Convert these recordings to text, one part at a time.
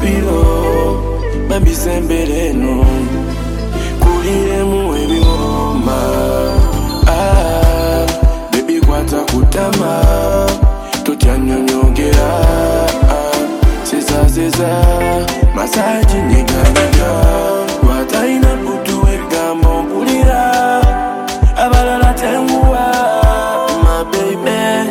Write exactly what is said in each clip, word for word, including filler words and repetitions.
pilo Babisembeleno Kulire muwebi woma Ah Baby kwata kutama Tutya nyonyogera Seza seza Masaji niga niga Wata ina putu wega mbulira Abalala tenguwa My baby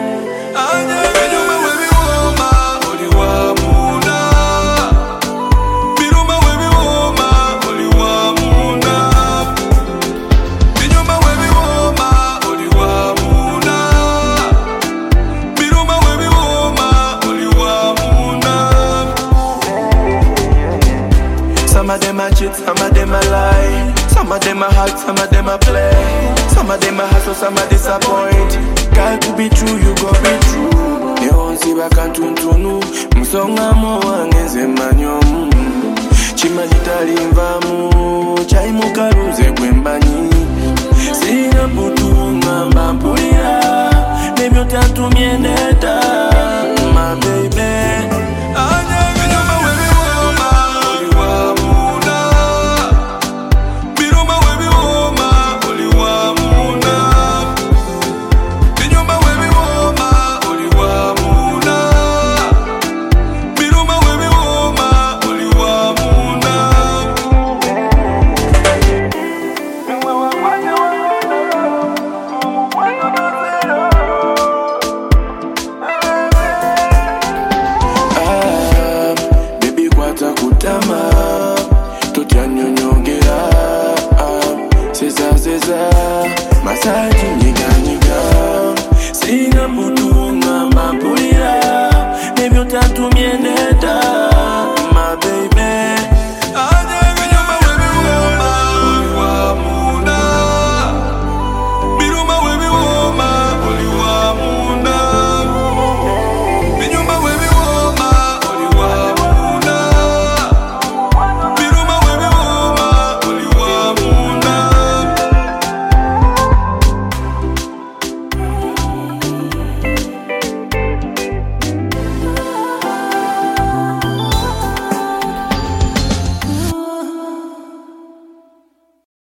Some of them a cheat, some of them a lie. Some of them a hot, some of them a play. Some of them a hustle, some a disappoint. Got to be true, you go be true. Neonsi bakantuntunu Msonga mwangenze manyomu Chimanyitali mvamu Chaimu karuze kwembanyi Sina putu ngamba mpulira Nebyo tatu mienele